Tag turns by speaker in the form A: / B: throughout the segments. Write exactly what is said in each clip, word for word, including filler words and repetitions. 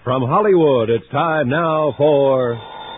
A: From Hollywood, it's time now for...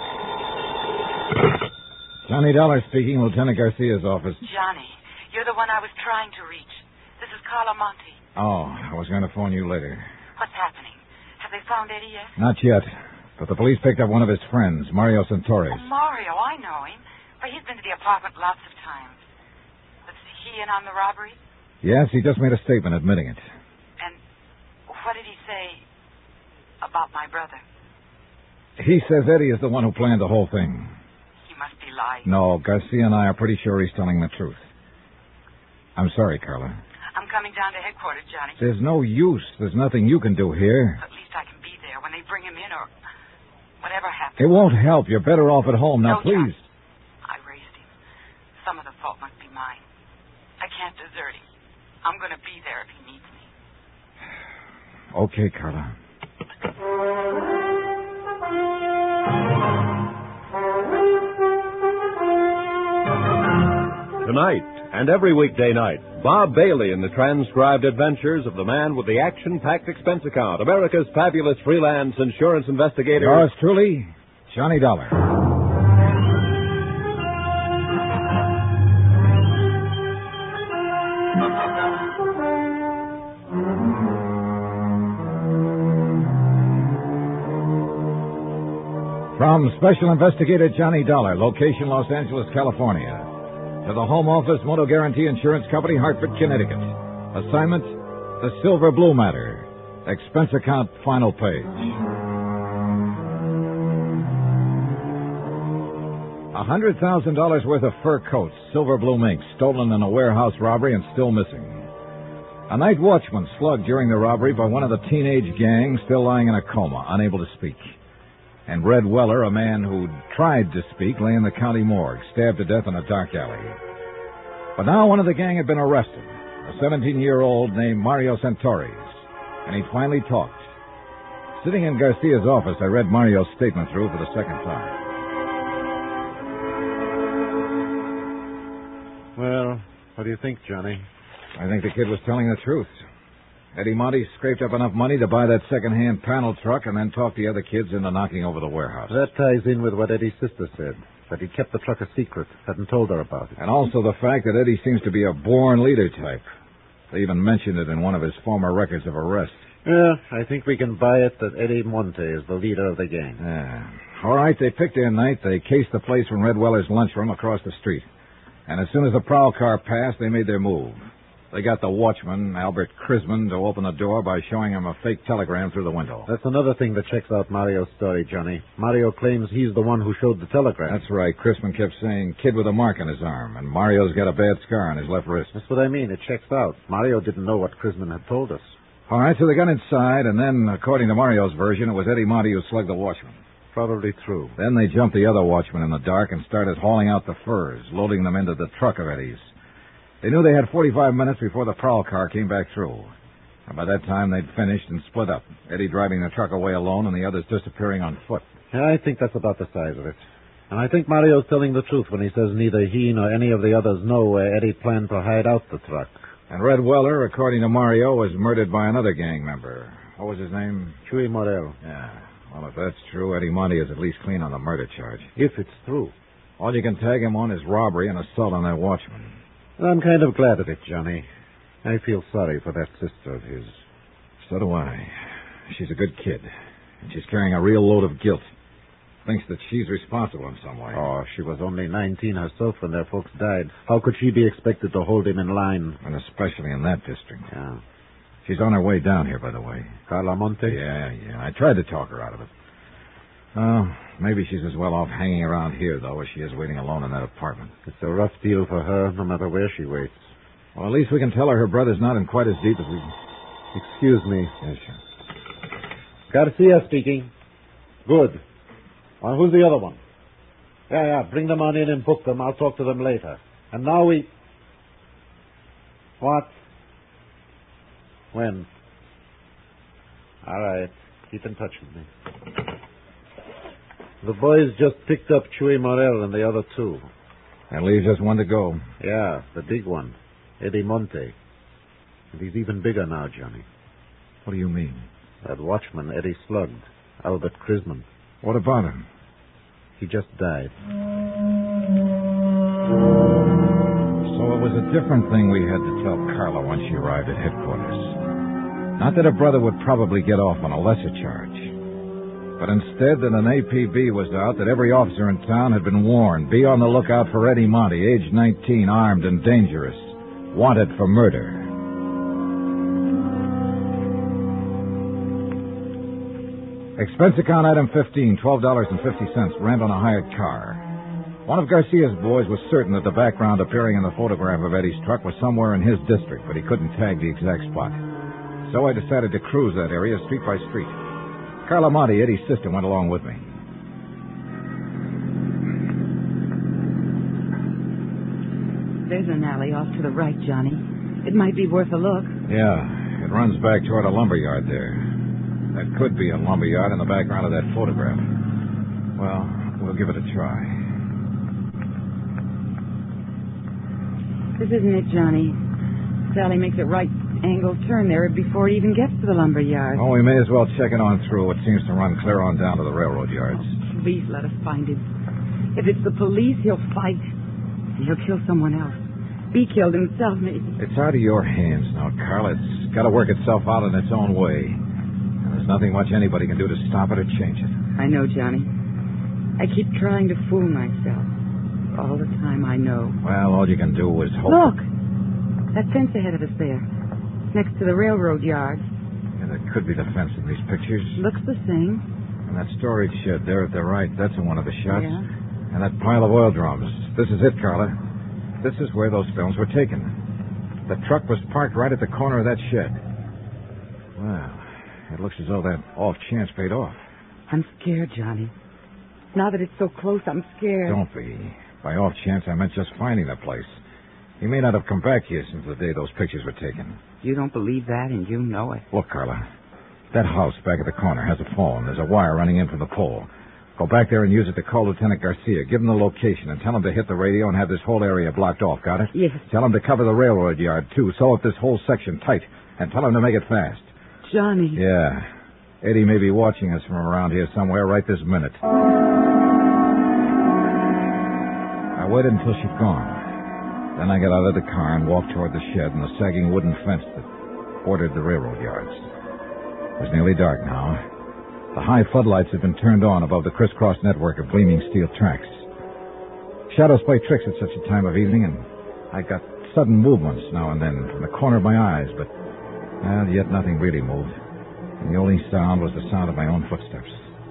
B: Johnny Dollar speaking, Lieutenant Garcia's office.
C: Johnny, you're the one I was trying to reach. This is Carla Monte.
B: Oh, I was going to phone you later.
C: What's happening? Have they found Eddie yet?
B: Not yet, but the police picked up one of his friends, Mario Santores.
C: Oh, Mario, I know him. But he's been to the apartment lots of times. Was he in on the robbery?
B: Yes, he just made a statement admitting it.
C: And what did he say about my brother?
B: He says Eddie is the one who planned the whole thing.
C: He must be lying.
B: No, Garcia and I are pretty sure he's telling the truth. I'm sorry, Carla.
C: I'm coming down to headquarters, Johnny.
B: There's no use. There's nothing you can do here.
C: At least I can be there when they bring him in or whatever happens.
B: It won't help. You're better off at home. Now,
C: no,
B: please.
C: Johnny. I raised him. Some of the fault must be mine. I can't desert him. I'm going to be there if he needs me.
B: Okay, Carla.
A: Tonight and every weekday night, Bob Bailey in the transcribed adventures of the man with the action-packed expense account, America's fabulous freelance insurance investigator.
B: Yours truly, Johnny Dollar. From Special Investigator Johnny Dollar, location Los Angeles, California, to the Home Office Motor Guarantee Insurance Company, Hartford, Connecticut. Assignment, the Silver Blue Matter. Expense account, final page. A hundred thousand dollars worth of fur coats, silver blue mink, stolen in a warehouse robbery and still missing. A night watchman slugged during the robbery by one of the teenage gang, still lying in a coma, unable to speak. And Red Weller, a man who'd tried to speak, lay in the county morgue, stabbed to death in a dark alley. But now one of the gang had been arrested, a seventeen-year-old named Mario Santores, and he finally talked. Sitting in Garcia's office, I read Mario's statement through for the second time.
D: Well, what do you think, Johnny?
B: I think the kid was telling the truth. Eddie Monte scraped up enough money to buy that second-hand panel truck and then talked the other kids into knocking over the warehouse.
D: That ties in with what Eddie's sister said, that he kept the truck a secret, hadn't told her about it.
B: And also the fact that Eddie seems to be a born leader type. They even mentioned it in one of his former records of arrest.
D: Yeah, I think we can buy it that Eddie Monte is the leader of the gang.
B: Yeah. All right, they picked their night. They cased the place from Red Weller's lunchroom across the street. And as soon as the prowl car passed, they made their move. They got the watchman, Albert Crisman, to open the door by showing him a fake telegram through the window.
D: That's another thing that checks out Mario's story, Johnny. Mario claims he's the one who showed the telegram.
B: That's right. Crisman kept saying, kid with a mark on his arm, and Mario's got a bad scar on his left wrist.
D: That's what I mean. It checks out. Mario didn't know what Crisman had told us.
B: All right, so they got inside, and then, according to Mario's version, it was Eddie Monte who slugged the watchman.
D: Probably true.
B: Then they jumped the other watchman in the dark and started hauling out the furs, loading them into the truck of Eddie's. They knew they had forty-five minutes before the prowl car came back through. And by that time, they'd finished and split up, Eddie driving the truck away alone and the others disappearing on foot.
D: Yeah, I think that's about the size of it. And I think Mario's telling the truth when he says neither he nor any of the others know where Eddie planned to hide out the truck.
B: And Red Weller, according to Mario, was murdered by another gang member. What was his name?
D: Chuy Morel.
B: Yeah. Well, if that's true, Eddie Monte is at least clean on the murder charge.
D: If it's true.
B: All you can tag him on is robbery and assault on that watchman.
D: I'm kind of glad of it, Johnny. I feel sorry for that sister of his.
B: So do I. She's a good kid, and she's carrying a real load of guilt. Thinks that she's responsible in some way.
D: Oh, she was only nineteen herself when their folks died. How could she be expected to hold him in line?
B: And especially in that district.
D: Yeah.
B: She's on her way down here, by the way.
D: Carla Monte?
B: Yeah, yeah. I tried to talk her out of it. Oh, maybe she's as well off hanging around here, though, as she is waiting alone in that apartment.
D: It's a rough deal for her, no matter where she waits.
B: Well, at least we can tell her her brother's not in quite as deep as we...
D: Excuse me.
B: Yes, sir.
D: Garcia speaking. Good. Well, who's the other one? Yeah, yeah, bring them on in and book them. I'll talk to them later. And now we... What? When? All right. Keep in touch with me. The boys just picked up Chuy Morel and the other two.
B: That leaves us one to go.
D: Yeah, the big one. Eddie Monte. And he's even bigger now, Johnny.
B: What do you mean?
D: That watchman Eddie slugged. Albert Chrisman.
B: What about him?
D: He just died.
B: So it was a different thing we had to tell Carla when she arrived at headquarters. Not that her brother would probably get off on a lesser charge, but instead that an A P B was out that every officer in town had been warned. Be on the lookout for Eddie Monty, age nineteen, armed and dangerous, wanted for murder. Expense account item fifteen, twelve dollars and fifty cents, rent on a hired car. One of Garcia's boys was certain that the background appearing in the photograph of Eddie's truck was somewhere in his district, but he couldn't tag the exact spot. So I decided to cruise that area street by street. Carla Monty, Eddie's sister, went along with me.
C: There's an alley off to the right, Johnny. It might be worth a look.
B: Yeah, it runs back toward a lumber yard there. That could be a lumber yard in the background of that photograph. Well, we'll give it a try.
C: This isn't it, Johnny. Sally makes a right-angle turn there before he even gets to the lumber yard.
B: Oh, we may as well check it on through. It seems to run clear on down to the railroad yards.
C: Please let us find him. If it's the police, he'll fight. He'll kill someone else. Be killed himself, maybe.
B: It's out of your hands now, Carl. It's got to work itself out in its own way. And there's nothing much anybody can do to stop it or change it.
C: I know, Johnny. I keep trying to fool myself. All the time I know.
B: Well, all you can do is hope.
C: Look! That fence ahead of us there. Next to the railroad yard.
B: Yeah, that could be the fence in these pictures.
C: Looks the same.
B: And that storage shed there at the right, that's in one of the shots.
C: Yeah.
B: And that pile of oil drums. This is it, Carla. This is where those films were taken. The truck was parked right at the corner of that shed. Well, it looks as though that off chance paid off.
C: I'm scared, Johnny. Now that it's so close, I'm scared.
B: Don't be. By off chance, I meant just finding the place. He may not have come back here since the day those pictures were taken.
C: You don't believe that, and you know it.
B: Look, Carla. That house back at the corner has a phone. There's a wire running in from the pole. Go back there and use it to call Lieutenant Garcia. Give him the location and tell him to hit the radio and have this whole area blocked off. Got it?
C: Yes.
B: Tell him to cover the railroad yard, too. Sew up this whole section tight. And tell him to make it fast.
C: Johnny.
B: Yeah. Eddie may be watching us from around here somewhere right this minute. I waited until she'd gone. Then I got out of the car and walked toward the shed and the sagging wooden fence that bordered the railroad yards. It was nearly dark now. The high floodlights had been turned on above the crisscross network of gleaming steel tracks. Shadows play tricks at such a time of evening, and I got sudden movements now and then from the corner of my eyes, but well, yet nothing really moved. And the only sound was the sound of my own footsteps.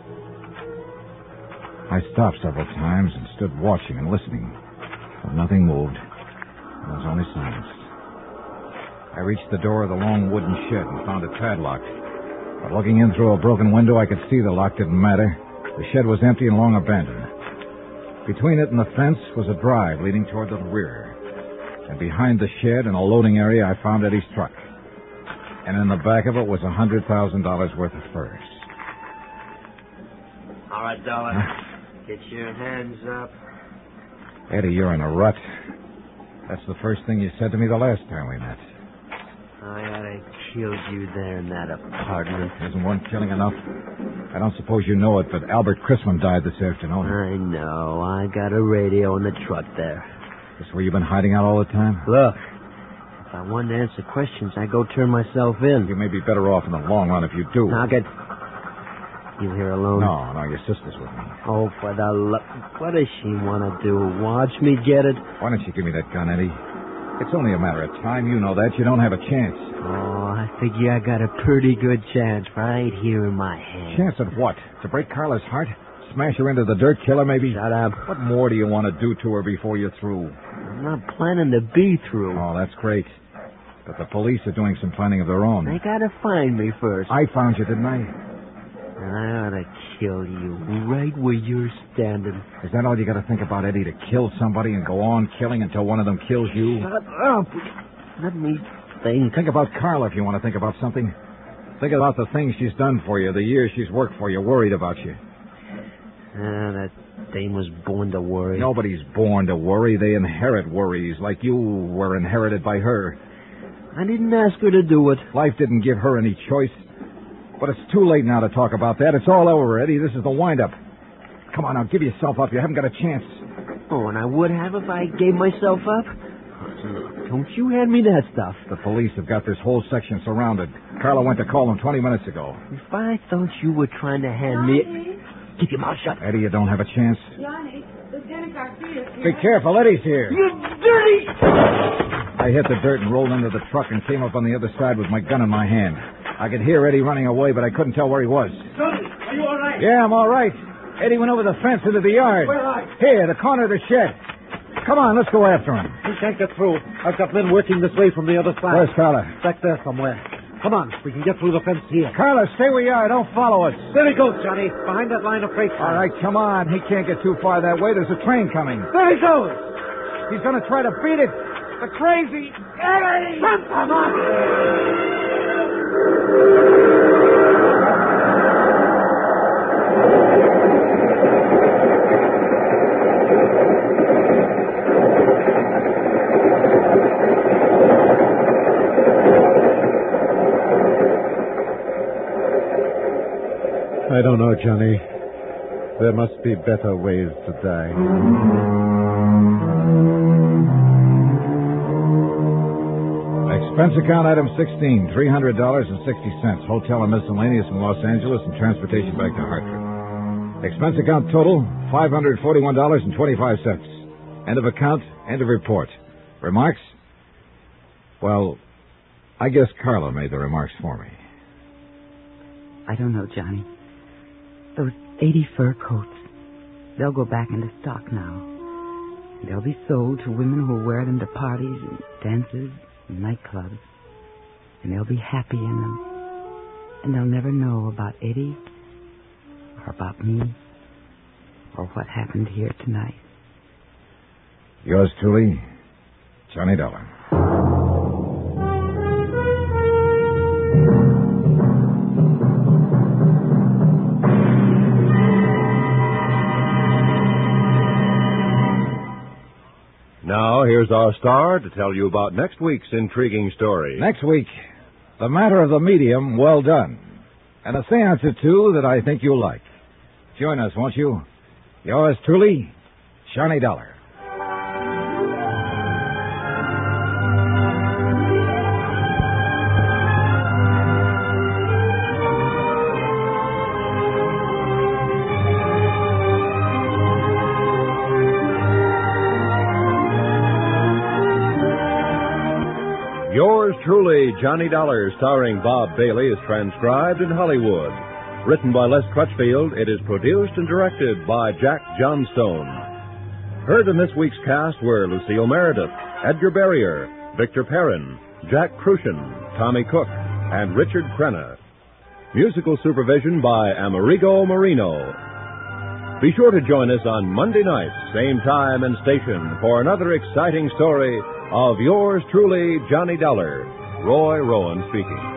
B: I stopped several times and stood watching and listening, but nothing moved. There was only silence. I reached the door of the long wooden shed and found it padlocked. But looking in through a broken window, I could see the lock didn't matter. The shed was empty and long abandoned. Between it and the fence was a drive leading toward the rear. And behind the shed in a loading area, I found Eddie's truck. And in the back of it was a hundred thousand dollars worth of furs.
E: All right, Dollar. Get your hands up.
B: Eddie, you're in a rut. That's the first thing you said to me the last time we met.
E: I ought to killed you there in that apartment.
B: Isn't one killing enough? I don't suppose you know it, but Albert Chrisman died this afternoon.
E: I know. I got a radio in the truck there.
B: This where you've been hiding out all the time?
E: Look, if I wanted to answer questions, I'd go turn myself in.
B: You may be better off in the long run if you do.
E: I'll get... You here alone?
B: No, no, your sister's with me.
E: Oh, for the love... What does she want to do? Watch me get it?
B: Why don't you give me that gun, Eddie? It's only a matter of time. You know that. You don't have a chance.
E: Oh, I figure I got a pretty good chance right here in my hand.
B: Chance at what? To break Carla's heart? Smash her into the dirt, kill her maybe?
E: Shut up.
B: What more do you want to do to her before you're through?
E: I'm not planning to be through.
B: Oh, that's great. But the police are doing some planning of their own.
E: They gotta find me first.
B: I found you, didn't I?
E: And I ought to kill you right where you're standing.
B: Is that all you got to think about, Eddie? To kill somebody and go on killing until one of them kills you?
E: Shut up. Let me think.
B: Think about Carla if you want to think about something. Think about the things she's done for you, the years she's worked for you, worried about you.
E: Ah, that dame was born to worry.
B: Nobody's born to worry. They inherit worries, like you were inherited by her.
E: I didn't ask her to do it.
B: Life didn't give her any choice. But it's too late now to talk about that. It's all over, Eddie. This is the wind-up. Come on now, give yourself up. You haven't got a chance.
E: Oh, and I would have if I gave myself up. Look, don't you hand me that stuff.
B: The police have got this whole section surrounded. Carla went to call them twenty minutes ago.
E: If I thought you were trying to hand me... Keep your mouth shut.
B: Eddie, you don't have a chance.
C: Johnny, Lieutenant Garcia's here.
B: Be careful, Eddie's here.
E: You dirty...
B: I hit the dirt and rolled into the truck and came up on the other side with my gun in my hand. I could hear Eddie running away, but I couldn't tell where he was.
D: Johnny, are you all right?
B: Yeah, I'm all right. Eddie went over the fence into the yard.
D: Where are you?
B: Here, the corner of the shed. Come on, let's go after him.
D: We can't get through. I've got men working this way from the other side.
B: Where's Carla?
D: Back there somewhere. Come on, we can get through the fence here.
B: Carla, stay where you are. Don't follow us.
D: There he goes, Johnny. Behind that line of freight cars.
B: All right, come on. He can't get too far that way. There's a train coming.
D: There he goes.
B: He's going to try to beat it. The crazy Eddie!
D: Santa Maria! I don't know, Johnny. There must be better ways to die.
B: Expense account item sixteen, three hundred dollars and sixty cents. Hotel and miscellaneous in Los Angeles and transportation back to Hartford. Expense account total, five hundred forty-one dollars and twenty-five cents. End of account, end of report. Remarks? Well, I guess Carla made the remarks for me.
C: I don't know, Johnny. Those eighty fur coats, they'll go back into stock now. They'll be sold to women who will wear them to parties and dances and nightclubs. And they'll be happy in them. And they'll never know about Eddie or about me or what happened here tonight.
B: Yours truly, Johnny Dollar.
A: Now, here's our star to tell you about next week's intriguing story.
B: Next week, The Matter of the Medium, Well Done. And a seance or two that I think you'll like. Join us, won't you? Yours truly, Johnny Dollar.
A: Yours truly, Johnny Dollar, starring Bob Bailey, is transcribed in Hollywood. Written by Les Crutchfield, it is produced and directed by Jack Johnstone. Heard in this week's cast were Lucille Meredith, Edgar Barrier, Victor Perrin, Jack Crucian, Tommy Cook, and Richard Crenna. Musical supervision by Amerigo Marino. Be sure to join us on Monday night, same time and station, for another exciting story of yours truly, Johnny Dollar. Roy Rowan speaking.